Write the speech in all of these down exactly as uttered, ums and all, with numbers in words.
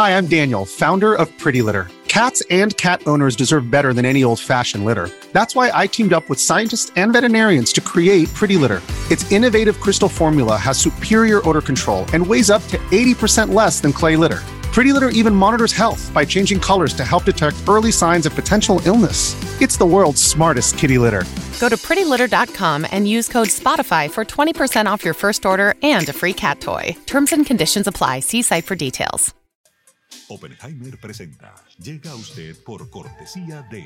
Hi, I'm Daniel, founder of Pretty Litter. Cats and cat owners deserve better than any old-fashioned litter. That's why I teamed up with scientists and veterinarians to create Pretty Litter. Its innovative crystal formula has superior odor control and weighs up to eighty percent less than clay litter. Pretty Litter even monitors health by changing colors to help detect early signs of potential illness. It's the world's smartest kitty litter. Go to pretty litter dot com and use code SPOTIFY for twenty percent off your first order and a free cat toy. Terms and conditions apply. See site for details. Oppenheimer presenta. Llega a usted por cortesía de...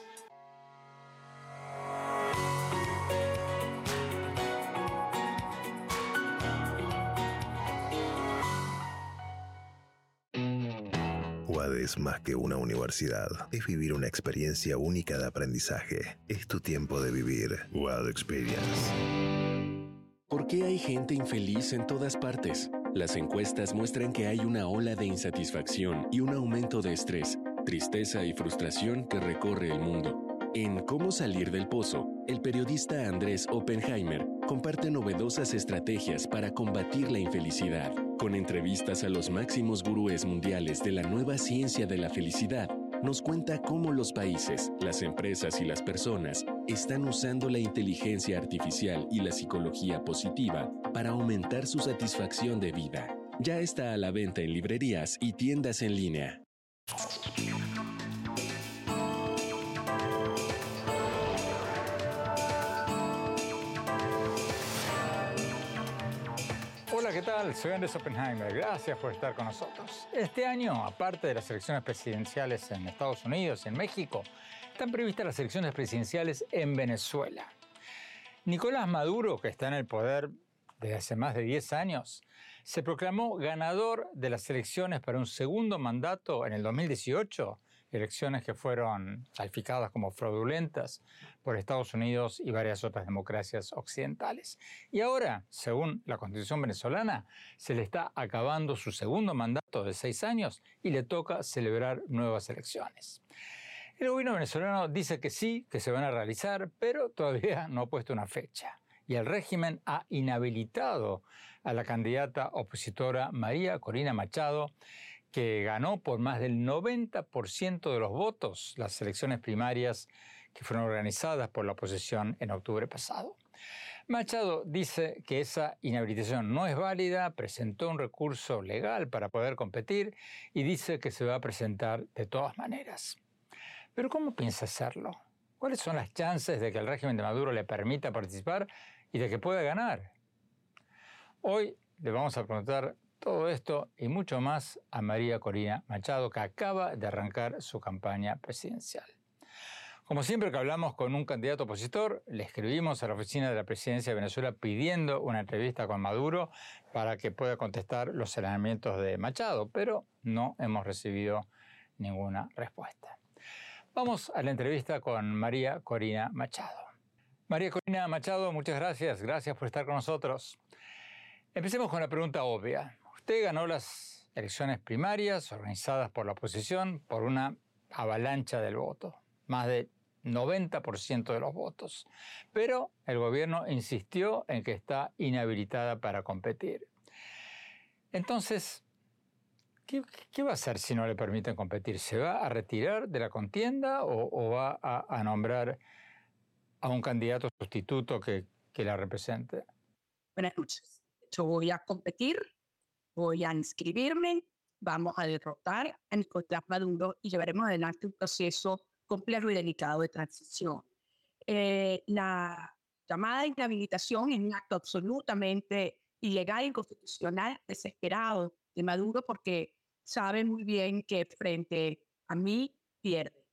U A D es más que una universidad. Es vivir una experiencia única de aprendizaje. Es tu tiempo de vivir. U A D Experience. ¿Por qué hay gente infeliz en todas partes? Las encuestas muestran que hay una ola de insatisfacción y un aumento de estrés, tristeza y frustración que recorre el mundo. En Cómo salir del pozo, el periodista Andrés Oppenheimer comparte novedosas estrategias para combatir la infelicidad. Con entrevistas a los máximos gurúes mundiales de la nueva ciencia de la felicidad, nos cuenta cómo los países, las empresas y las personas están usando la inteligencia artificial y la psicología positiva para aumentar su satisfacción de vida. Ya está a la venta en librerías y tiendas en línea. Hola, ¿qué tal? Soy Andrés Oppenheimer. Gracias por estar con nosotros. Este año, aparte de las elecciones presidenciales en Estados Unidos y en México, están previstas las elecciones presidenciales en Venezuela. Nicolás Maduro, que está en el poder desde hace más de diez años, se proclamó ganador de las elecciones para un segundo mandato en el dos mil dieciocho, elecciones que fueron calificadas como fraudulentas por Estados Unidos y varias otras democracias occidentales. Y ahora, según la Constitución venezolana, se le está acabando su segundo mandato de seis años y le toca celebrar nuevas elecciones. El gobierno venezolano dice que sí, que se van a realizar, pero todavía no ha puesto una fecha. Y el régimen ha inhabilitado a la candidata opositora María Corina Machado, que ganó por más del noventa por ciento de los votos las elecciones primarias que fueron organizadas por la oposición en octubre pasado. Machado dice que esa inhabilitación no es válida, presentó un recurso legal para poder competir y dice que se va a presentar de todas maneras. Pero ¿cómo piensa hacerlo? ¿Cuáles son las chances de que el régimen de Maduro le permita participar y de que pueda ganar? Hoy le vamos a preguntar todo esto y mucho más a María Corina Machado, que acaba de arrancar su campaña presidencial. Como siempre que hablamos con un candidato opositor, le escribimos a la oficina de la presidencia de Venezuela pidiendo una entrevista con Maduro para que pueda contestar los señalamientos de Machado, pero no hemos recibido ninguna respuesta. Vamos a la entrevista con María Corina Machado. María Corina Machado, muchas gracias. Gracias por estar con nosotros. Empecemos con la pregunta obvia. Usted ganó las elecciones primarias organizadas por la oposición por una avalancha del voto, más del noventa por ciento de los votos. Pero el gobierno insistió en que está inhabilitada para competir. Entonces, ¿qué, qué va a hacer si no le permiten competir? ¿Se va a retirar de la contienda o, o va a, a nombrar a un candidato sustituto que, que la represente? Buenas noches. Yo voy a competir. Voy a inscribirme, vamos a derrotar a Nicolás Maduro y llevaremos adelante un proceso complejo y delicado de transición. Eh, la llamada inhabilitación es un acto absolutamente ilegal e inconstitucional, desesperado de Maduro, porque sabe muy bien que frente a mí pierde.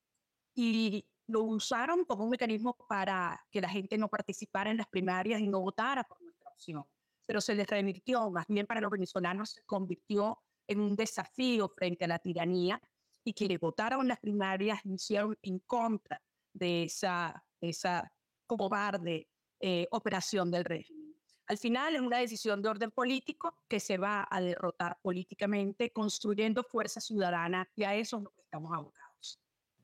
Y lo usaron como un mecanismo para que la gente no participara en las primarias y no votara por nuestra opción. Pero se les revirtió, más bien para los venezolanos se convirtió en un desafío frente a la tiranía y que le votaron las primarias y hicieron en contra de esa, esa cobarde eh, operación del régimen. Al final es una decisión de orden político que se va a derrotar políticamente construyendo fuerza ciudadana y a eso es lo que estamos abocados.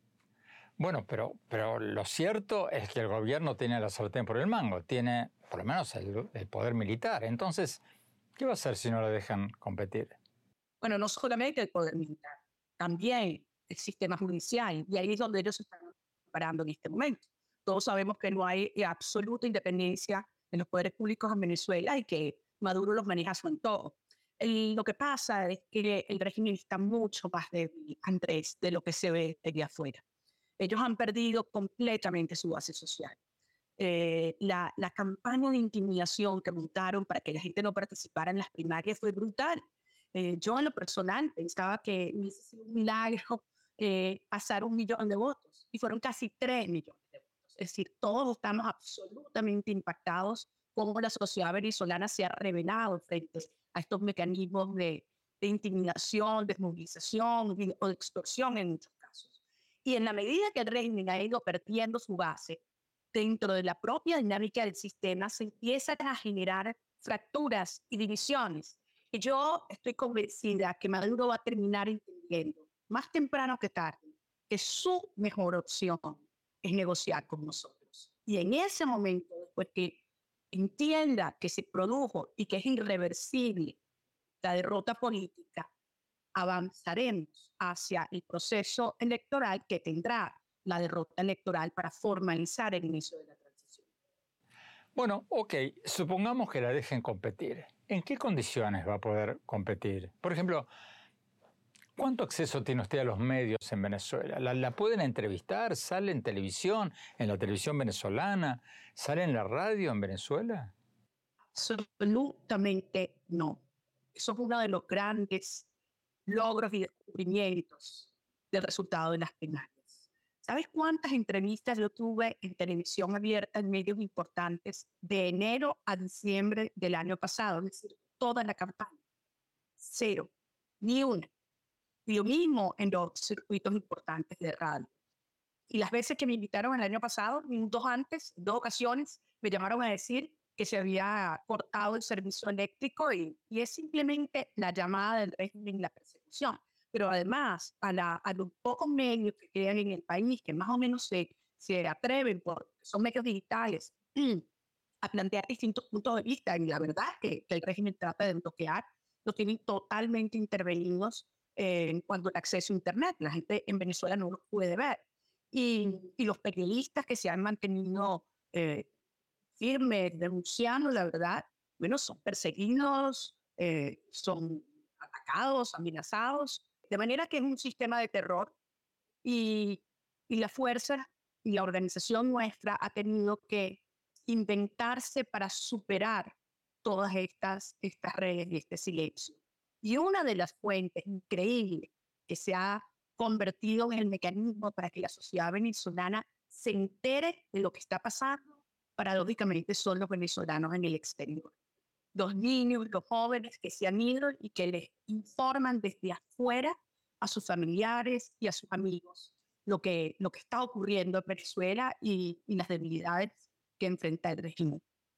Bueno, pero, pero lo cierto es que el gobierno tiene la sartén por el mango, tiene por lo menos el, el poder militar. Entonces, ¿qué va a hacer si no lo dejan competir? Bueno, no solamente el poder militar, también el sistema judicial, y ahí es donde ellos se están parando en este momento. Todos sabemos que no hay absoluta independencia en los poderes públicos en Venezuela y que Maduro los maneja a su antojo. El, lo que pasa es que el régimen está mucho más débil, Andrés, de lo que se ve desde afuera. Ellos han perdido completamente su base social. Eh, la, la campaña de intimidación que montaron para que la gente no participara en las primarias fue brutal. Eh, yo en lo personal pensaba que hubiese sido un milagro eh, pasar un millón de votos y fueron casi tres millones de votos. Es decir, todos estamos absolutamente impactados cómo la sociedad venezolana se ha rebelado frente a estos mecanismos de, de intimidación, desmovilización o de extorsión en muchos casos. Y en la medida que el régimen ha ido perdiendo su base, dentro de la propia dinámica del sistema se empiezan a generar fracturas y divisiones. Y yo estoy convencida que Maduro va a terminar entendiendo, más temprano que tarde, que su mejor opción es negociar con nosotros. Y en ese momento, después que entienda que se produjo y que es irreversible la derrota política, avanzaremos hacia el proceso electoral que tendrá la derrota electoral para formalizar el inicio de la transición. Bueno, ok, supongamos que la dejen competir. ¿En qué condiciones va a poder competir? Por ejemplo, ¿cuánto acceso tiene usted a los medios en Venezuela? ¿La, la pueden entrevistar? ¿Sale en televisión, en la televisión venezolana? ¿Sale en la radio en Venezuela? Absolutamente no. Eso es uno de los grandes logros y descubrimientos del resultado de las primarias. ¿Sabes cuántas entrevistas yo tuve en televisión abierta en medios importantes de enero a diciembre del año pasado? Es decir, toda la campaña. Cero. Ni una. Y lo mismo en los circuitos importantes de radio. Y las veces que me invitaron el año pasado, minutos antes, en dos ocasiones, me llamaron a decir que se había cortado el servicio eléctrico y, y es simplemente la llamada del régimen y la persecución. Pero además, a, la, a los pocos medios que quedan en el país, que más o menos se, se atreven, porque son medios digitales, a plantear distintos puntos de vista, y la verdad que, que el régimen trata de bloquear, los tienen totalmente intervenidos eh, en cuanto al acceso a Internet. La gente en Venezuela no los puede ver. Y, y los periodistas que se han mantenido eh, firmes, denunciando, la verdad, bueno, son perseguidos, eh, son atacados, amenazados. De manera que es un sistema de terror y, y la fuerza y la organización nuestra ha tenido que inventarse para superar todas estas, estas redes y este silencio. Y una de las fuentes increíbles que se ha convertido en el mecanismo para que la sociedad venezolana se entere de lo que está pasando, paradójicamente son los venezolanos en el exterior. Los niños, los jóvenes que se han ido y que les informan desde afuera a sus familiares y a sus amigos lo que, lo que está ocurriendo en Venezuela y, y las debilidades que enfrenta el régimen.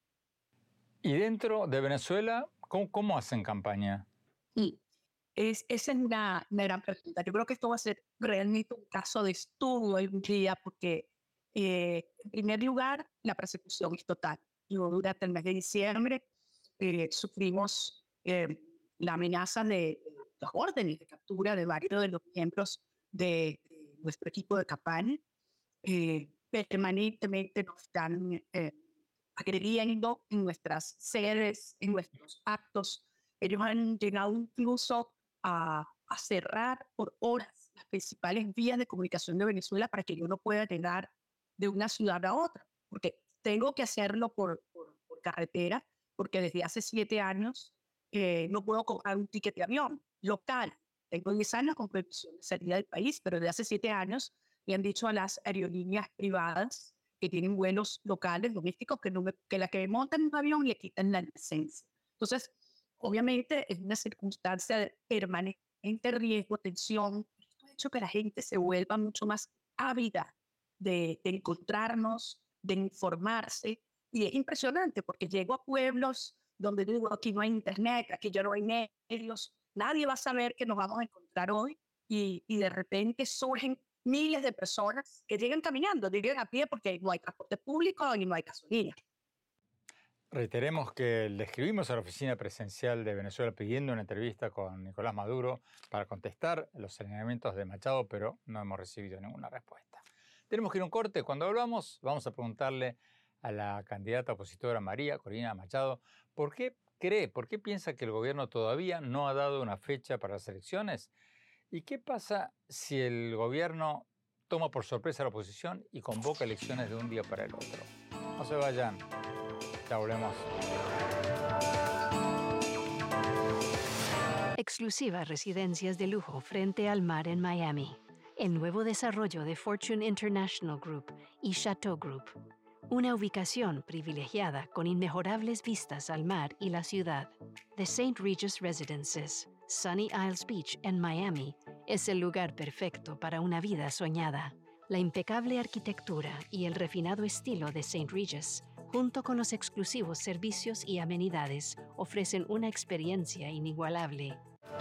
¿Y dentro de Venezuela, cómo, cómo hacen campaña? Y es, esa es una, una gran pregunta. Yo creo que esto va a ser realmente un caso de estudio algún día porque, eh, en primer lugar, la persecución es total. Y durante el mes de diciembre Eh, sufrimos eh, la amenaza de, de las órdenes de captura de varios de los miembros de, de nuestro equipo de campaña. Eh, permanentemente nos están eh, agrediendo en nuestras sedes, en nuestros actos. Ellos han llegado incluso a, a cerrar por horas las principales vías de comunicación de Venezuela para que yo no pueda llegar de una ciudad a otra, porque tengo que hacerlo por, por, por carretera, porque desde hace siete años eh, no puedo comprar un ticket de avión local. Tengo diez años con permisión de salida del país, pero desde hace siete años le han dicho a las aerolíneas privadas que tienen vuelos locales, domésticos, que, no me, que la que me montan en un avión le quitan la licencia. Entonces, obviamente es una circunstancia de permanente riesgo, tensión. Esto ha hecho que la gente se vuelva mucho más ávida de, de encontrarnos, de informarse. Y es impresionante porque llego a pueblos donde digo, aquí no hay internet, aquí ya no hay medios, nadie va a saber que nos vamos a encontrar hoy y, y de repente surgen miles de personas que llegan caminando, llegan a pie porque no hay transporte público y no hay gasolina. Reiteremos que le escribimos a la oficina presidencial de Venezuela pidiendo una entrevista con Nicolás Maduro para contestar los señalamientos de Machado, pero no hemos recibido ninguna respuesta. Tenemos que ir a un corte. Cuando volvamos, vamos a preguntarle a la candidata opositora María Corina Machado por qué cree, por qué piensa que el gobierno todavía no ha dado una fecha para las elecciones y qué pasa si el gobierno toma por sorpresa a la oposición y convoca elecciones de un día para el otro. No se vayan. Ya volvemos. Exclusivas residencias de lujo frente al mar en Miami. El nuevo desarrollo de Fortune International Group y Chateau Group. Una ubicación privilegiada con inmejorables vistas al mar y la ciudad. The Saint Regis Residences, Sunny Isles Beach en Miami, es el lugar perfecto para una vida soñada. La impecable arquitectura y el refinado estilo de Saint Regis, junto con los exclusivos servicios y amenidades, ofrecen una experiencia inigualable.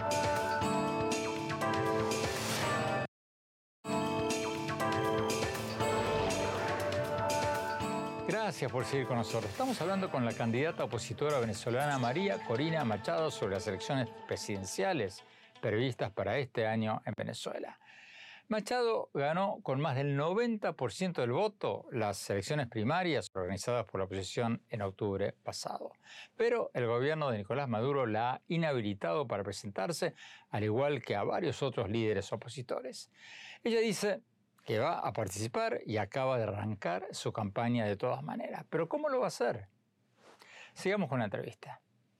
Gracias por seguir con nosotros. Estamos hablando con la candidata opositora venezolana María Corina Machado sobre las elecciones presidenciales previstas para este año en Venezuela. Machado ganó con más del noventa por ciento del voto las elecciones primarias organizadas por la oposición en octubre pasado. Pero el gobierno de Nicolás Maduro la ha inhabilitado para presentarse, al igual que a varios otros líderes opositores. Ella dice que va a participar y acaba de arrancar su campaña de todas maneras. ¿Pero cómo lo va a hacer? Sigamos con la entrevista.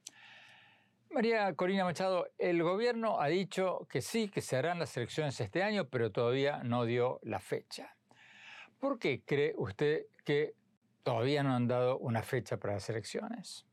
María Corina Machado, el gobierno ha dicho que sí, que se harán las elecciones este año, pero todavía no dio la fecha. ¿Por qué cree usted que todavía no han dado una fecha para las elecciones?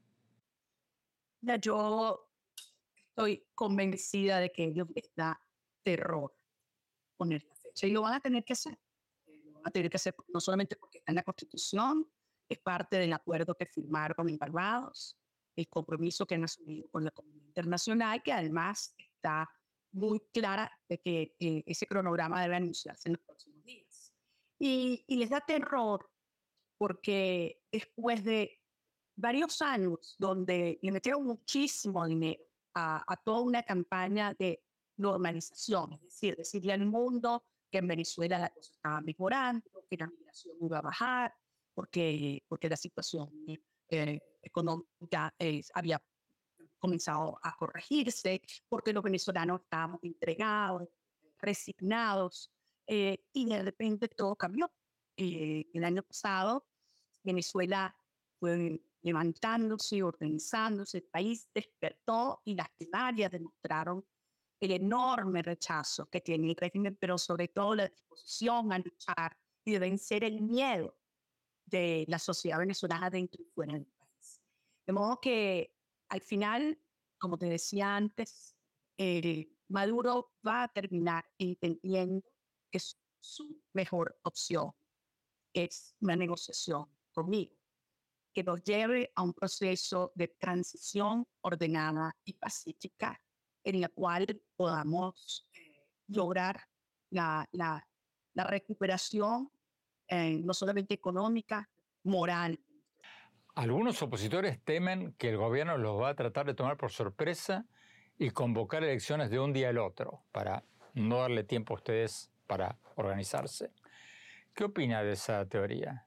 Ya, yo estoy convencida de que ellos les da terror poner la fecha y lo van a tener que hacer. Lo van a tener que hacer no solamente porque está en la Constitución, es parte del acuerdo que firmaron en Barbados, el compromiso que han asumido con la comunidad internacional, que además está muy clara de que eh, ese cronograma debe anunciarse en los próximos días. Y, y les da terror porque después de varios años donde le metieron muchísimo dinero a, a toda una campaña de normalización, es decir, decirle al mundo que en Venezuela la cosa estaba mejorando, que la migración iba a bajar, porque, porque la situación eh, económica eh, había comenzado a corregirse, porque los venezolanos estábamos entregados, resignados, eh, y de repente todo cambió. Eh, el año pasado Venezuela fue levantándose, organizándose, el país despertó y las primarias demostraron el enorme rechazo que tiene el régimen, pero sobre todo la disposición a luchar y de vencer el miedo de la sociedad venezolana dentro y fuera del país. De modo que al final, como te decía antes, eh, Maduro va a terminar entendiendo que su, su mejor opción es una negociación conmigo, que nos lleve a un proceso de transición ordenada y pacífica en la cual podamos eh, lograr la, la, la recuperación eh, no solamente económica, moral. Algunos opositores temen que el gobierno los va a tratar de tomar por sorpresa y convocar elecciones de un día al otro para no darle tiempo a ustedes para organizarse. ¿Qué opina de esa teoría?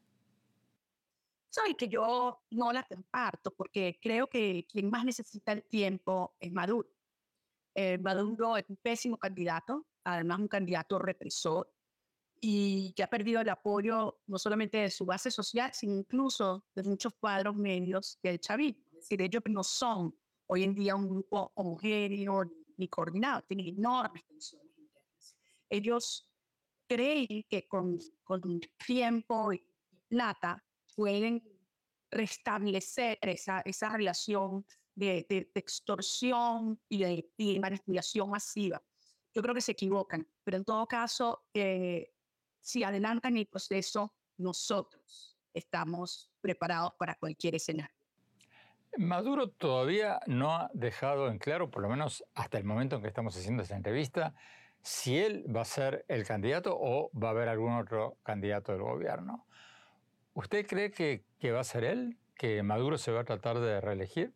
Soy que yo no la comparto porque creo que quien más necesita el tiempo es Maduro. Eh, Maduro es un pésimo candidato, además un candidato represor y que ha perdido el apoyo no solamente de su base social, sino incluso de muchos cuadros medios del chavismo. Es decir, ellos no son hoy en día un grupo homogéneo ni coordinado, tienen enormes tensiones internas. Ellos creen que con, con tiempo y plata pueden restablecer esa, esa relación de, de, de extorsión y de, y de manipulación masiva. Yo creo que se equivocan, pero en todo caso, eh, si adelantan el proceso, nosotros estamos preparados para cualquier escenario. Maduro todavía no ha dejado en claro, por lo menos hasta el momento en que estamos haciendo esta entrevista, si él va a ser el candidato o va a haber algún otro candidato del gobierno. ¿Usted cree que, que va a ser él? que Maduro se va a tratar de reelegir?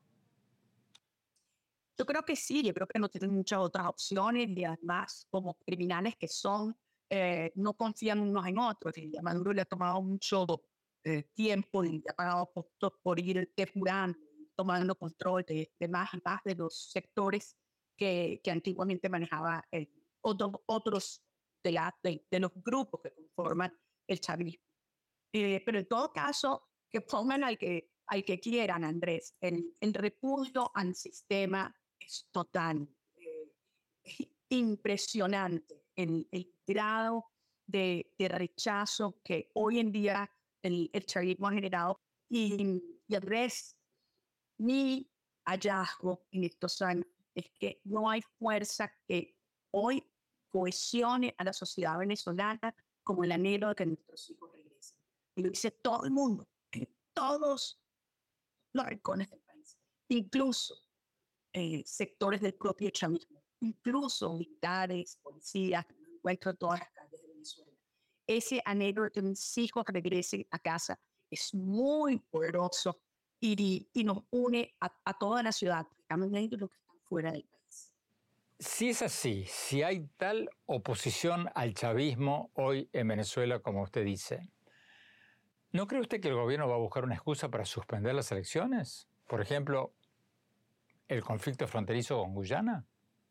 Yo creo que sí, yo creo que no tienen muchas otras opciones y además como criminales que son, eh, no confían unos en otros. Y a Maduro le ha tomado mucho eh, tiempo y le ha pagado costos por ir depurando, tomando control de, de más y más de los sectores que, que antiguamente manejaba eh, otro, otros de, la, de, de los grupos que conforman el chavismo. Eh, pero en todo caso, que pongan al que, al que quieran, Andrés, el, el repudio al sistema es total. Eh, es impresionante el, el grado de, de rechazo que hoy en día el, el chavismo ha generado. Y, y Andrés, mi hallazgo en estos años es que no hay fuerza que hoy cohesione a la sociedad venezolana como el anhelo de que nuestros hijos regresen. Y lo dice todo el mundo, en todos los rincones del país, incluso eh, sectores del propio chavismo, incluso militares, policías, que me encuentro en todas las calles de Venezuela. Ese anhelo de que mis hijos regresen a casa es muy poderoso y, y nos une a, a toda la ciudad, también los que están fuera del país. Si es así, si hay tal oposición al chavismo hoy en Venezuela, como usted dice, ¿no cree usted que el gobierno va a buscar una excusa para suspender las elecciones? Por ejemplo, el conflicto fronterizo con Guyana.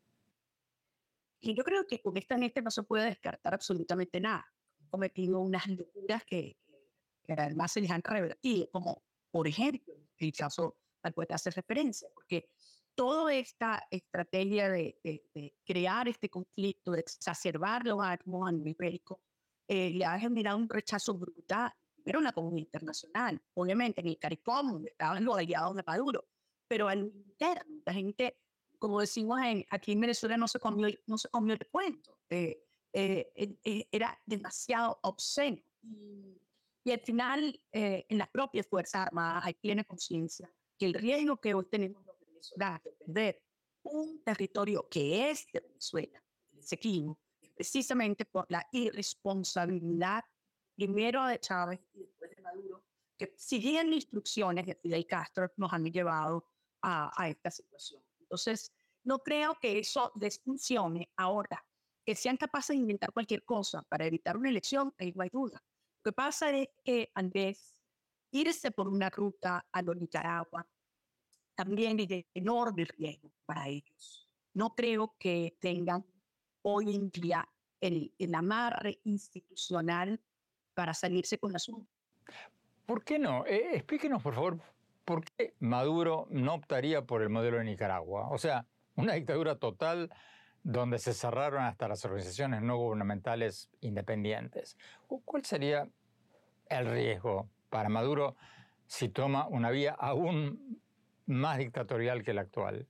Y yo creo que con esta gente no se puede descartar absolutamente nada. Han cometido unas locuras que, que además se les han revertido, como por ejemplo el caso al cual hace referencia, porque toda esta estrategia de, de, de crear este conflicto, de exacerbar los ánimos a nivel bélico, eh, le ha generado un rechazo brutal. Pero en la comunidad internacional, obviamente en el CARICOM, donde estaban los aliados de Maduro, pero al interno, la gente, como decimos en, aquí en Venezuela, no se comió, no se comió el cuento, eh, eh, eh, era demasiado obsceno. Y, y al final, eh, en las propias Fuerzas Armadas hay plena conciencia que el riesgo que hoy tenemos los venezolanos de perder un territorio que es de Venezuela, el Esequibo, es precisamente por la irresponsabilidad primero de Chávez y después de Maduro, que siguiendo instrucciones de Fidel Castro nos han llevado a, a esta situación. Entonces, no creo que eso desfuncione ahora. Que sean capaces de inventar cualquier cosa para evitar una elección, ahí no hay duda. Lo que pasa es que, Andrés, irse por una ruta a lo Nicaragua también es de enorme riesgo para ellos. No creo que tengan hoy en día el, el amarre institucional para salirse con la asunto. ¿Por qué no? Eh, explíquenos, por favor, ¿por qué Maduro no optaría por el modelo de Nicaragua? O sea, una dictadura total donde se cerraron hasta las organizaciones no gubernamentales independientes. ¿Cuál sería el riesgo para Maduro si toma una vía aún más dictatorial que la actual?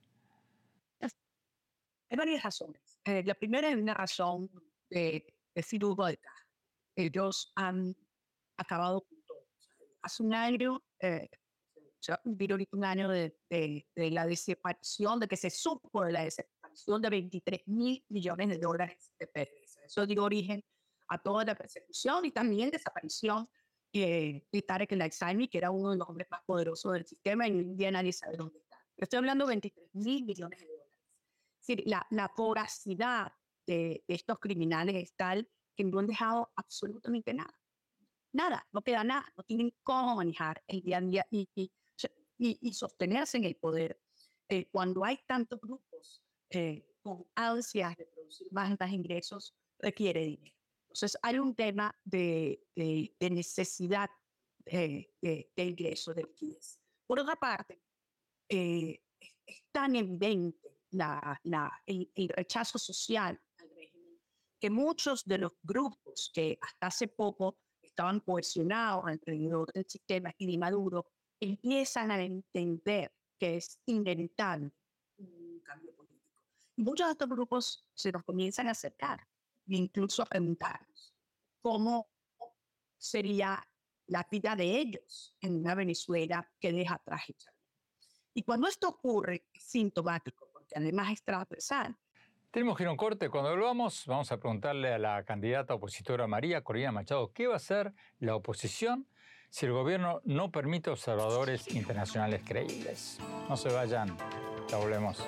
Hay varias razones. Eh, la primera es una razón de, de flujo de caja. Ellos han acabado con todo. Hace un año, eh, ya cumplió un año de, de, de la desaparición, de que se supo de la desaparición de veintitrés mil millones de dólares de P D V S A. Eso dio origen a toda la persecución y también desaparición eh, de Tarek El Aissami, que era uno de los hombres más poderosos del sistema y hoy en día nadie sabe dónde está. Estoy hablando de veintitrés mil millones de dólares. Es decir, la, la voracidad de, de estos criminales es tal que no han dejado absolutamente nada. Nada, no queda nada, no tienen cómo manejar el día a día y, y, y, y sostenerse en el poder. Eh, cuando hay tantos grupos eh, con ansias de producir más, más ingresos, requiere dinero. Entonces hay un tema de, de, de necesidad de, de, de ingresos, de liquidez. Por otra parte, eh, es, es tan evidente la, la, el, el rechazo social al régimen que muchos de los grupos que hasta hace poco estaban cohesionados alrededor del sistema y de Maduro, empiezan a entender que es inevitable un cambio político. Y muchos de estos grupos se nos comienzan a acercar e incluso a preguntarnos cómo sería la vida de ellos en una Venezuela que deja atrás el chavismo. Y cuando esto ocurre, es sintomático, porque además es transversal. Tenemos que ir a un corte. Cuando volvamos, vamos a preguntarle a la candidata opositora María Corina Machado qué va a hacer la oposición si el gobierno no permite observadores internacionales creíbles. No se vayan, ya volvemos.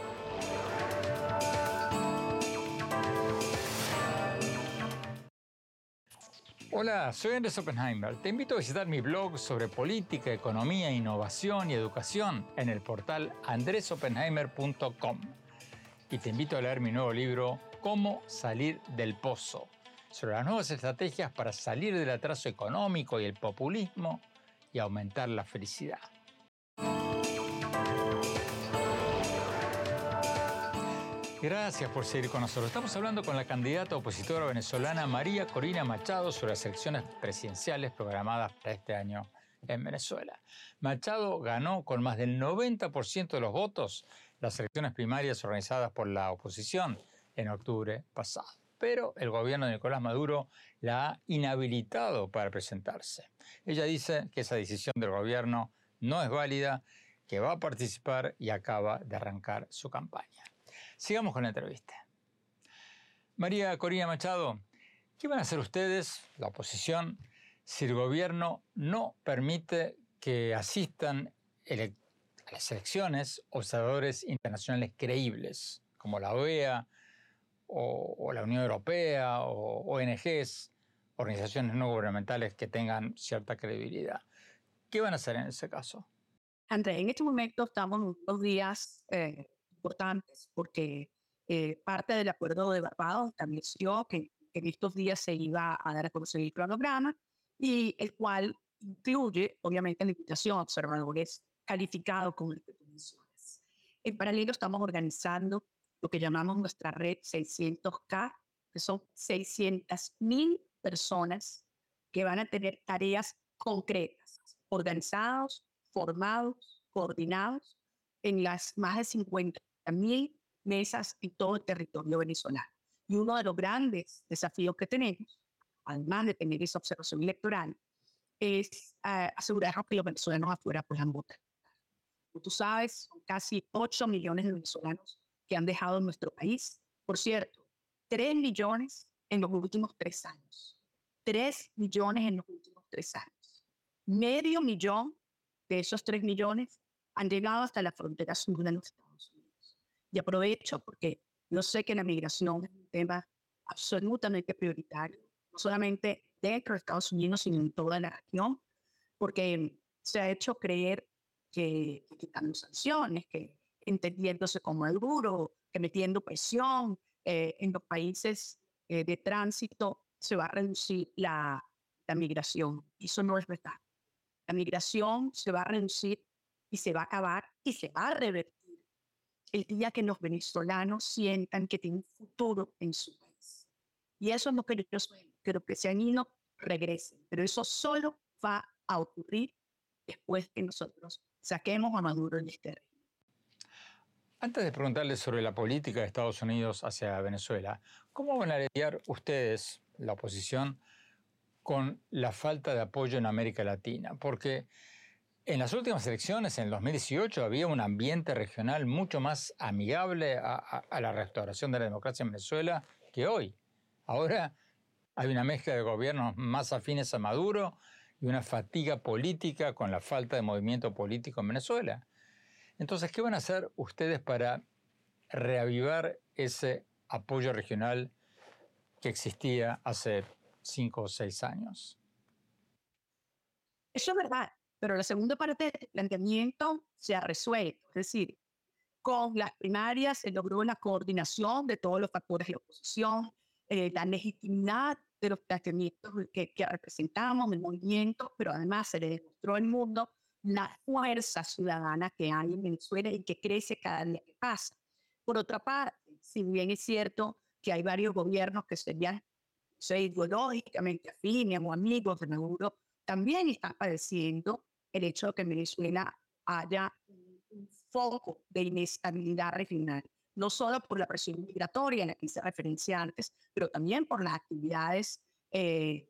Hola, soy Andrés Oppenheimer. Te invito a visitar mi blog sobre política, economía, innovación y educación en el portal andres oppenheimer punto com. Y te invito a leer mi nuevo libro, Cómo salir del pozo, sobre las nuevas estrategias para salir del atraso económico y el populismo y aumentar la felicidad. Gracias por seguir con nosotros. Estamos hablando con la candidata opositora venezolana María Corina Machado sobre las elecciones presidenciales programadas para este año en Venezuela. Machado ganó con más del noventa por ciento de los votos las elecciones primarias organizadas por la oposición en octubre pasado. Pero el gobierno de Nicolás Maduro la ha inhabilitado para presentarse. Ella dice que esa decisión del gobierno no es válida, que va a participar y acaba de arrancar su campaña. Sigamos con la entrevista. María Corina Machado, ¿qué van a hacer ustedes, la oposición, si el gobierno no permite que asistan ele- a las elecciones observadores internacionales creíbles, como la O E A o, o la Unión Europea o O N Ges, organizaciones no gubernamentales que tengan cierta credibilidad? ¿Qué van a hacer en ese caso? André, en este momento estamos en unos días eh, importantes porque eh, parte del acuerdo de Barbados estableció que en estos días se iba a dar a conocer el cronograma y el cual incluye, obviamente, la invitación a observadores calificados como el que tú mencionas. En paralelo estamos organizando lo que llamamos nuestra red seiscientos K, que son seiscientas mil personas que van a tener tareas concretas, organizados, formados, coordinados en las más de cincuenta mil mesas en todo el territorio venezolano. Y uno de los grandes desafíos que tenemos, además de tener esa observación electoral, es uh, asegurarnos que los venezolanos afuera puedan votar. Como tú sabes, son casi ocho millones de venezolanos que han dejado nuestro país. Por cierto, tres millones en los últimos tres años. tres millones en los últimos tres años. Medio millón de esos tres millones han llegado hasta la frontera sur de los Estados Unidos. Y aprovecho porque yo sé que la migración es un tema absolutamente prioritario, no solamente dentro de Estados Unidos, sino en toda la región, porque se ha hecho creer que, que quitando sanciones, que entendiéndose como el duro, que metiendo presión eh, en los países eh, de tránsito se va a reducir la, la migración. Eso no es verdad. La migración se va a reducir y se va a acabar y se va a revertir el día que los venezolanos sientan que tienen un futuro en su país. Y eso es lo que yo sueño, que los que se han ido regresen. Pero eso solo va a ocurrir después que nosotros saquemos a Maduro de este régimen. Antes de preguntarles sobre la política de Estados Unidos hacia Venezuela, ¿cómo van a lidiar ustedes, la oposición, con la falta de apoyo en América Latina? Porque en las últimas elecciones, en el dos mil dieciocho, había un ambiente regional mucho más amigable a, a, a la restauración de la democracia en Venezuela que hoy. Ahora hay una mezcla de gobiernos más afines a Maduro y una fatiga política con la falta de movimiento político en Venezuela. Entonces, ¿qué van a hacer ustedes para reavivar ese apoyo regional que existía hace cinco o seis años? Eso es verdad, pero la segunda parte del planteamiento se ha resuelto. Es decir, con las primarias se logró la coordinación de todos los factores de oposición, eh, la legitimidad de los planteamientos que, que representamos, el movimiento, pero además se le demostró al mundo la fuerza ciudadana que hay en Venezuela y que crece cada día que pasa. Por otra parte, si bien es cierto que hay varios gobiernos que serían sea, ideológicamente afines o amigos de Maduro, también están padeciendo el hecho de que en Venezuela haya un foco de inestabilidad regional, no solo por la presión migratoria en la que hice referencia antes, pero también por las actividades eh,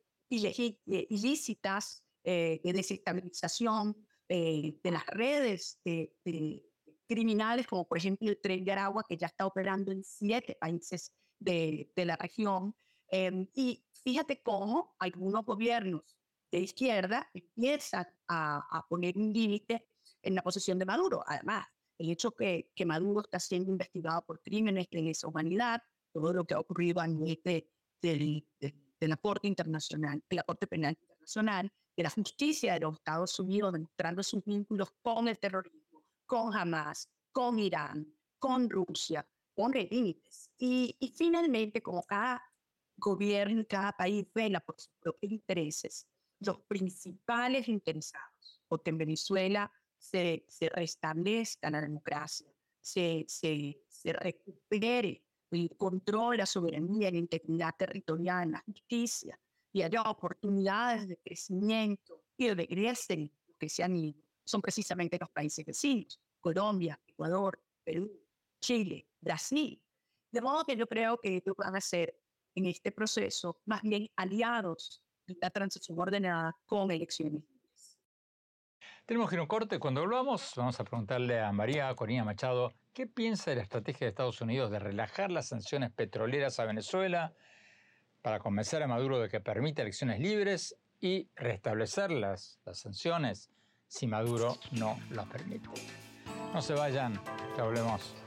ilícitas eh, de desestabilización eh, de las redes de, de criminales, como por ejemplo el Tren de Aragua, que ya está operando en siete países de, de la región. Eh, y fíjate cómo algunos gobiernos de izquierda empiezan a, a poner un límite en la posición de Maduro. Además, el hecho que, que Maduro está siendo investigado por crímenes de lesa humanidad, todo lo que ha ocurrido a nivel de, de, de, de la Corte Internacional, de la Corte Penal Internacional, de la justicia de los Estados Unidos, demostrando sus vínculos con el terrorismo, con Hamas, con Irán, con Rusia, pone límites. Y, y finalmente, como cada gobierno y cada país vela por sus propios intereses, los principales interesados, porque en Venezuela se, se restablezca la democracia, se, se, se recupere el control, la soberanía, la integridad territorial, la justicia, y haya oportunidades de crecimiento y de regresen los que se han ido, son precisamente los países vecinos, Colombia, Ecuador, Perú, Chile, Brasil. De modo que yo creo que ellos van a ser en este proceso más bien aliados de la transición ordenada con elecciones libres. Tenemos que ir a un corte. Cuando volvamos, vamos a preguntarle a María Corina Machado qué piensa de la estrategia de Estados Unidos de relajar las sanciones petroleras a Venezuela para convencer a Maduro de que permita elecciones libres y restablecer las, las sanciones si Maduro no las permite. No se vayan, ya volvemos.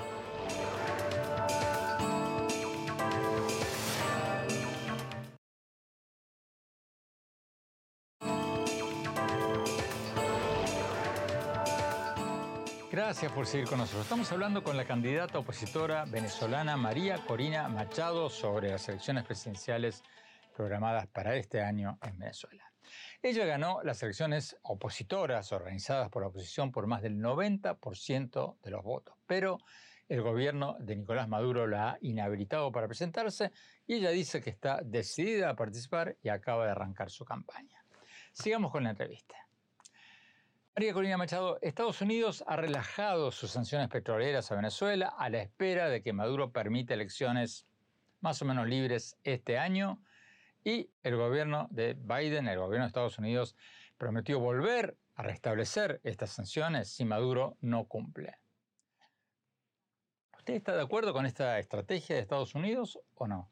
Gracias por seguir con nosotros. Estamos hablando con la candidata opositora venezolana María Corina Machado sobre las elecciones presidenciales programadas para este año en Venezuela. Ella ganó las elecciones opositoras organizadas por la oposición por más del noventa por ciento de los votos, pero el gobierno de Nicolás Maduro la ha inhabilitado para presentarse y ella dice que está decidida a participar y acaba de arrancar su campaña. Sigamos con la entrevista. María Corina Machado, Estados Unidos ha relajado sus sanciones petroleras a Venezuela a la espera de que Maduro permita elecciones más o menos libres este año y el gobierno de Biden, el gobierno de Estados Unidos, prometió volver a restablecer estas sanciones si Maduro no cumple. ¿Usted está de acuerdo con esta estrategia de Estados Unidos o no?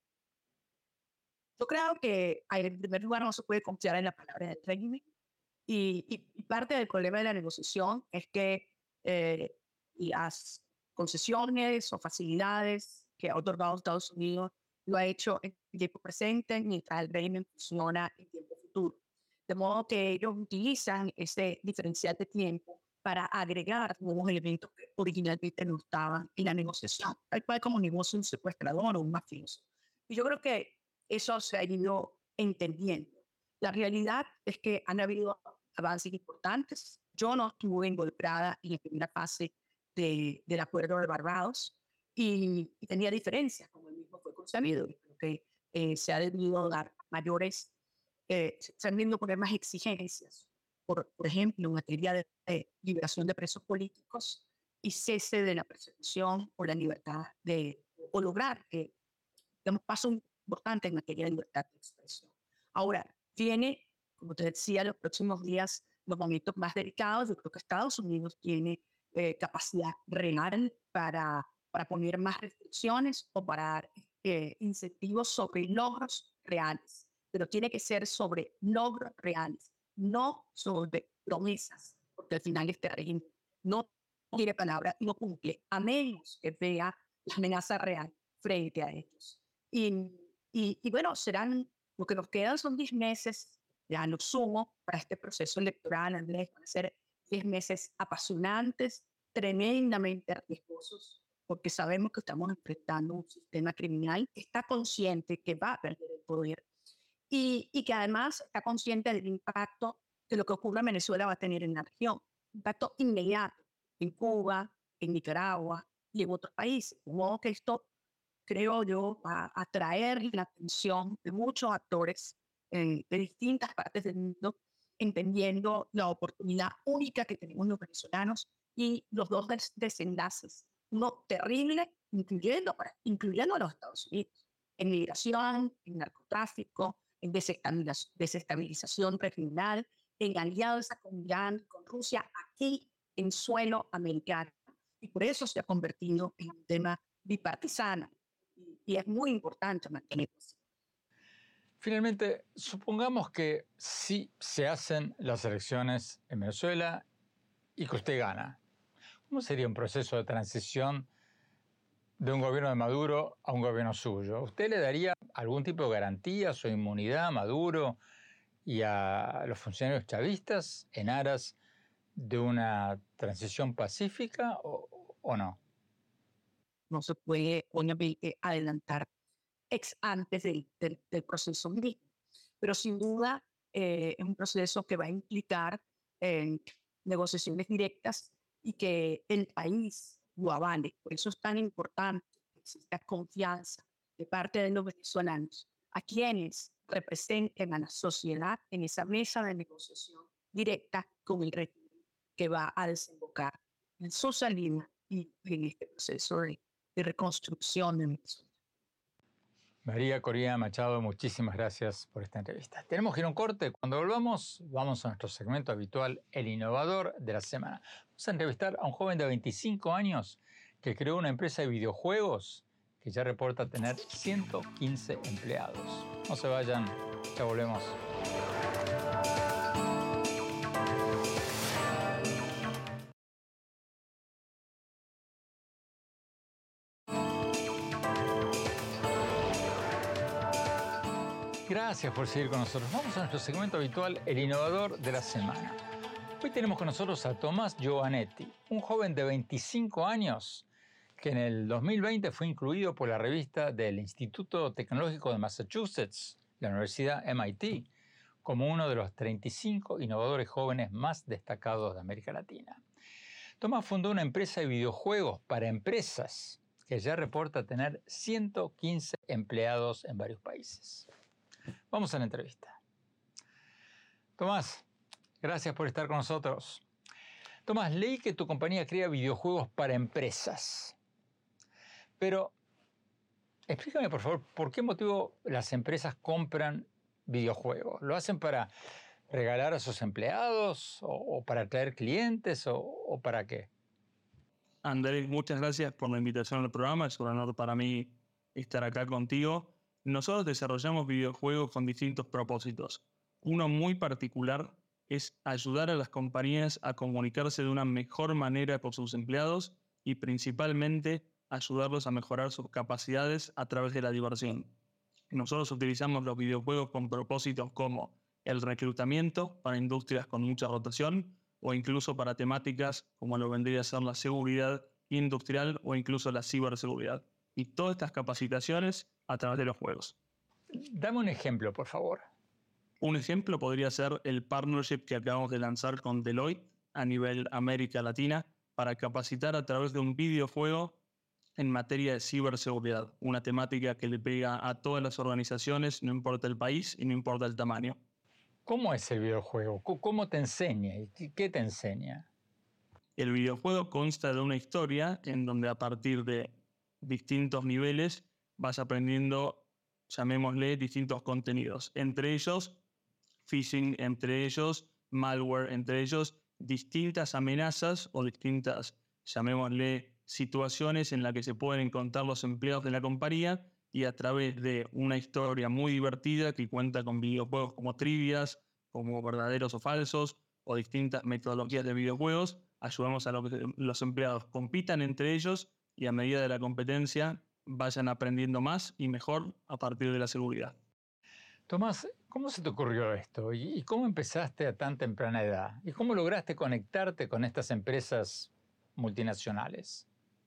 Yo creo que en primer lugar no se puede confiar en la palabra del régimen. Y, y parte del problema de la negociación es que eh, las concesiones o facilidades que ha otorgado Estados Unidos lo ha hecho en tiempo presente mientras el régimen funciona en tiempo futuro. De modo que ellos utilizan ese diferencial de tiempo para agregar nuevos elementos que originalmente no estaban en la negociación, tal cual como negocia un secuestrador o un mafioso. Y yo creo que eso se ha ido entendiendo. La realidad es que han habido avances importantes. Yo no estuve involucrada en la primera fase de, del acuerdo de Barbados y, y tenía diferencias, como el mismo fue concebido. Creo que eh, se ha debido dar mayores, eh, se han debido poner más exigencias, por, por ejemplo, en materia de, de liberación de presos políticos y cese de la persecución o la libertad de, o lograr que demos paso importante en materia de libertad de expresión. Ahora, tiene, como te decía, los próximos días los momentos más delicados. Yo creo que Estados Unidos tiene eh, capacidad real para, para poner más restricciones o para dar eh, incentivos sobre logros reales, pero tiene que ser sobre logros reales, no sobre promesas, porque al final este régimen no tiene palabra y no cumple, a menos que vea la amenaza real frente a ellos. Y, y, y bueno, serán... Lo que nos quedan son diez meses, ya lo sumo, para este proceso electoral, Andrés. Van a ser diez meses apasionantes, tremendamente riesgosos, porque sabemos que estamos enfrentando un sistema criminal que está consciente que va a perder el poder y, y que además está consciente del impacto que lo que ocurra en Venezuela va a tener en la región. Impacto inmediato en Cuba, en Nicaragua y en otros países. De modo que esto, creo yo, va a atraer la atención de muchos actores eh, de distintas partes del mundo, entendiendo la oportunidad única que tenemos los venezolanos y los dos des desenlaces. Uno terrible, incluyendo, incluyendo a los Estados Unidos, en migración, en narcotráfico, en desestabilización, desestabilización regional, en alianza con Irán, con Rusia, aquí en suelo americano. Y por eso se ha convertido en un tema bipartisano. Y es muy importante mantenerlo así. Finalmente, supongamos que sí se hacen las elecciones en Venezuela y que usted gana. ¿Cómo sería un proceso de transición de un gobierno de Maduro a un gobierno suyo? ¿Usted le daría algún tipo de garantías o inmunidad a Maduro y a los funcionarios chavistas en aras de una transición pacífica o, o no? No se puede, obviamente, adelantar ex antes del, del, del proceso mismo. Pero sin duda eh, es un proceso que va a implicar eh, negociaciones directas y que el país lo avale. Por eso es tan importante que exista confianza de parte de los venezolanos a quienes representen a la sociedad en esa mesa de negociación directa con el régimen que va a desembocar en su salida y en este proceso de, de reconstrucción de Venezuela. María Corina Machado, muchísimas gracias por esta entrevista. Tenemos que ir a un corte. Cuando volvamos, vamos a nuestro segmento habitual, El Innovador de la Semana. Vamos a entrevistar a un joven de veinticinco años que creó una empresa de videojuegos que ya reporta tener ciento quince empleados. No se vayan, ya volvemos. Gracias por seguir con nosotros. Vamos a nuestro segmento habitual, El Innovador de la Semana. Hoy tenemos con nosotros a Tomás Giovanetti, un joven de veinticinco años que en el dos mil veinte fue incluido por la revista del Instituto Tecnológico de Massachusetts, la Universidad M I T, como uno de los treinta y cinco innovadores jóvenes más destacados de América Latina. Tomás fundó una empresa de videojuegos para empresas que ya reporta tener ciento quince empleados en varios países. Vamos a la entrevista. Tomás, gracias por estar con nosotros. Tomás, leí que tu compañía crea videojuegos para empresas. Pero, explícame por favor, ¿por qué motivo las empresas compran videojuegos? ¿Lo hacen para regalar a sus empleados o, o para atraer clientes o, o para qué? Andrés, muchas gracias por la invitación al programa. Es un honor para mí estar acá contigo. Nosotros desarrollamos videojuegos con distintos propósitos. Uno muy particular es ayudar a las compañías a comunicarse de una mejor manera con sus empleados y principalmente ayudarlos a mejorar sus capacidades a través de la diversión. Nosotros utilizamos los videojuegos con propósitos como el reclutamiento para industrias con mucha rotación o incluso para temáticas como lo vendría a ser la seguridad industrial o incluso la ciberseguridad. Y todas estas capacitaciones a través de los juegos. Dame un ejemplo, por favor. Un ejemplo podría ser el partnership que acabamos de lanzar con Deloitte a nivel América Latina para capacitar a través de un videojuego en materia de ciberseguridad, una temática que le pega a todas las organizaciones, no importa el país y no importa el tamaño. ¿Cómo es el videojuego? ¿Cómo te enseña? ¿Y qué te enseña? El videojuego consta de una historia en donde a partir de distintos niveles vas aprendiendo, llamémosle, distintos contenidos. Entre ellos, phishing, entre ellos, malware, entre ellos, distintas amenazas o distintas, llamémosle, situaciones en las que se pueden encontrar los empleados de la compañía y a través de una historia muy divertida que cuenta con videojuegos como trivias, como verdaderos o falsos, o distintas metodologías de videojuegos, ayudamos a lo que los empleados compitan entre ellos y a medida de la competencia vayan aprendiendo más y mejor a partir de la seguridad. Tomás, ¿cómo se te ocurrió esto? ¿Y cómo empezaste a tan temprana edad? ¿Y cómo lograste conectarte con estas empresas multinacionales?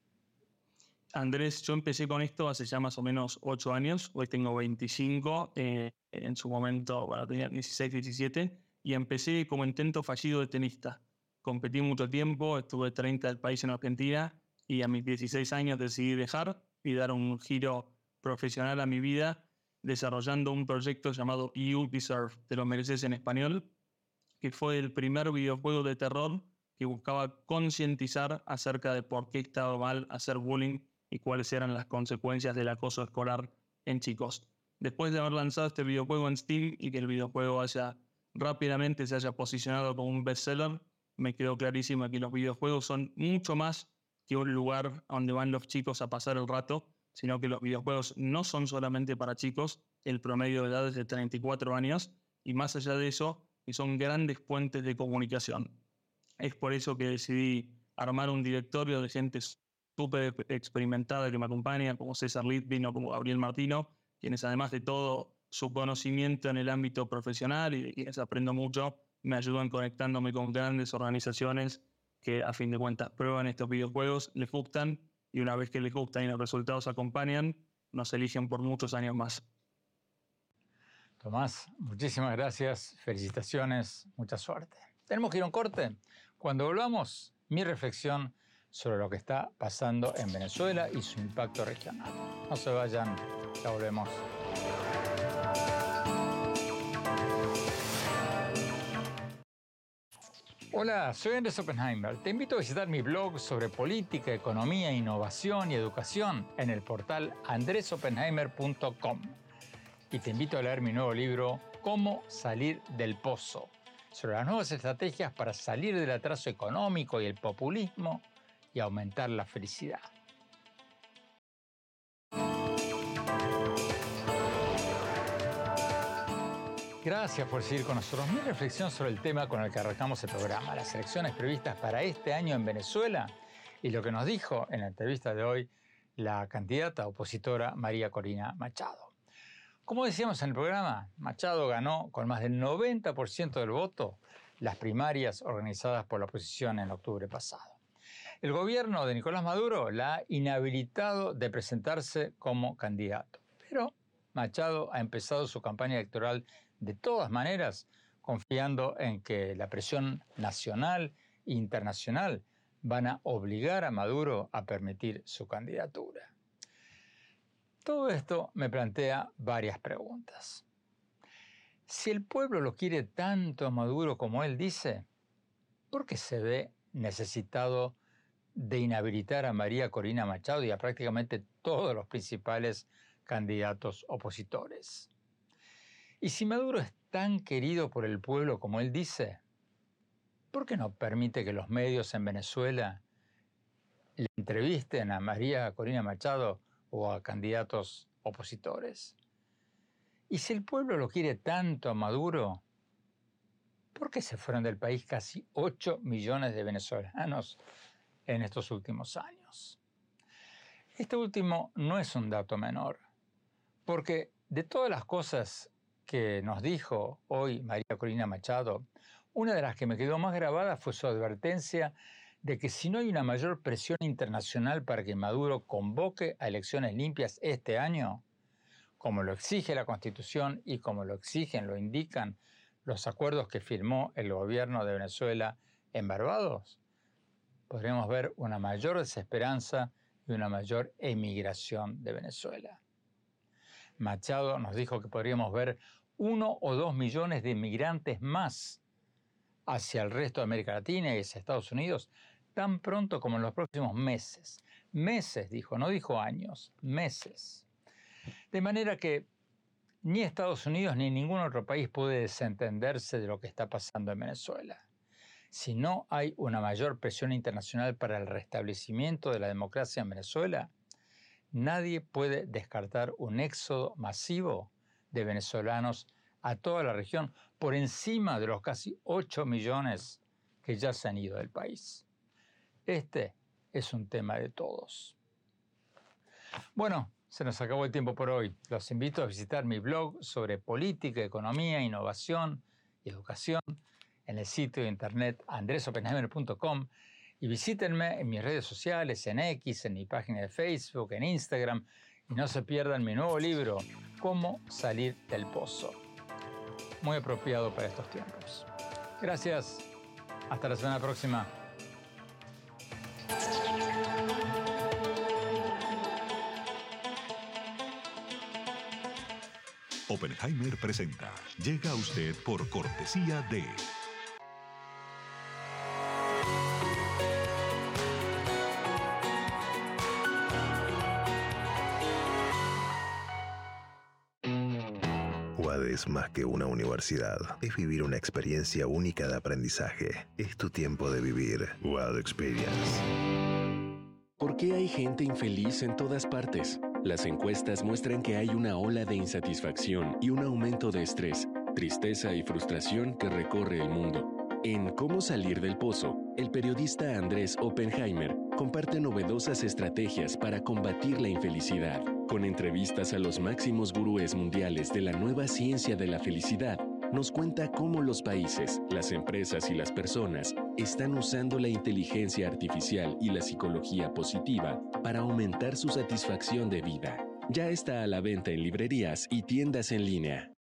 Andrés, yo empecé con esto hace ya más o menos ocho años. Hoy tengo veinticinco. Eh, en su momento, bueno, tenía dieciséis, diecisiete. Y empecé como intento fallido de tenista. Competí mucho tiempo, estuve treinta del país en Argentina. Y a mis dieciséis años decidí dejar y dar un giro profesional a mi vida desarrollando un proyecto llamado You Deserve, Te lo mereces en español, que fue el primer videojuego de terror que buscaba concientizar acerca de por qué estaba mal hacer bullying y cuáles eran las consecuencias del acoso escolar en chicos. Después de haber lanzado este videojuego en Steam y que el videojuego haya, rápidamente se haya posicionado como un bestseller, me quedó clarísimo que los videojuegos son mucho más que un lugar a donde van los chicos a pasar el rato, sino que los videojuegos no son solamente para chicos, el promedio de edad es de treinta y cuatro años, y más allá de eso, que son grandes puentes de comunicación. Es por eso que decidí armar un directorio de gente súper experimentada que me acompaña, como César Litvin o como Gabriel Martino, quienes además de todo su conocimiento en el ámbito profesional y de quienes aprendo mucho, me ayudan conectándome con grandes organizaciones que a fin de cuentas prueban estos videojuegos, les gustan, y una vez que les gustan y los resultados acompañan, nos eligen por muchos años más. Tomás, muchísimas gracias, felicitaciones, mucha suerte. Tenemos que ir a un corte. Cuando volvamos, mi reflexión sobre lo que está pasando en Venezuela y su impacto regional. No se vayan, ya volvemos. Hola, soy Andrés Oppenheimer. Te invito a visitar mi blog sobre política, economía, innovación y educación en el portal andres oppenheimer punto com. Y te invito a leer mi nuevo libro, Cómo salir del pozo, sobre las nuevas estrategias para salir del atraso económico y el populismo y aumentar la felicidad. Gracias por seguir con nosotros. Mi reflexión sobre el tema con el que arrancamos el programa, las elecciones previstas para este año en Venezuela y lo que nos dijo en la entrevista de hoy la candidata opositora María Corina Machado. Como decíamos en el programa, Machado ganó con más del noventa por ciento del voto las primarias organizadas por la oposición en octubre pasado. El gobierno de Nicolás Maduro la ha inhabilitado de presentarse como candidato, pero Machado ha empezado su campaña electoral de todas maneras, confiando en que la presión nacional e internacional van a obligar a Maduro a permitir su candidatura. Todo esto me plantea varias preguntas. Si el pueblo lo quiere tanto a Maduro como él dice, ¿por qué se ve necesitado de inhabilitar a María Corina Machado y a prácticamente todos los principales candidatos opositores? Y si Maduro es tan querido por el pueblo como él dice, ¿por qué no permite que los medios en Venezuela le entrevisten a María Corina Machado o a candidatos opositores? Y si el pueblo lo quiere tanto a Maduro, ¿por qué se fueron del país casi ocho millones de venezolanos en estos últimos años? Este último no es un dato menor, porque de todas las cosas que nos dijo hoy María Corina Machado, una de las que me quedó más grabada fue su advertencia de que si no hay una mayor presión internacional para que Maduro convoque a elecciones limpias este año, como lo exige la Constitución y como lo exigen, lo indican los acuerdos que firmó el gobierno de Venezuela en Barbados, podremos ver una mayor desesperanza y una mayor emigración de Venezuela. Machado nos dijo que podríamos ver uno o dos millones de inmigrantes más hacia el resto de América Latina y hacia Estados Unidos tan pronto como en los próximos meses. Meses, dijo, no dijo años, meses. De manera que ni Estados Unidos ni ningún otro país puede desentenderse de lo que está pasando en Venezuela. Si no hay una mayor presión internacional para el restablecimiento de la democracia en Venezuela, nadie puede descartar un éxodo masivo de venezolanos a toda la región, por encima de los casi ocho millones que ya se han ido del país. Este es un tema de todos. Bueno, se nos acabó el tiempo por hoy. Los invito a visitar mi blog sobre política, economía, innovación y educación en el sitio de internet andres oppenheimer punto com y visítenme en mis redes sociales, en X, en mi página de Facebook, en Instagram, y no se pierdan mi nuevo libro, Cómo salir del pozo. Muy apropiado para estos tiempos. Gracias. Hasta la semana próxima. Oppenheimer presenta. Llega a usted por cortesía de... U A D es más que una universidad. Es vivir una experiencia única de aprendizaje. Es tu tiempo de vivir. U A D Experience. ¿Por qué hay gente infeliz en todas partes? Las encuestas muestran que hay una ola de insatisfacción y un aumento de estrés, tristeza y frustración que recorre el mundo. En Cómo salir del pozo, el periodista Andrés Oppenheimer comparte novedosas estrategias para combatir la infelicidad. Con entrevistas a los máximos gurúes mundiales de la nueva ciencia de la felicidad, nos cuenta cómo los países, las empresas y las personas están usando la inteligencia artificial y la psicología positiva para aumentar su satisfacción de vida. Ya está a la venta en librerías y tiendas en línea.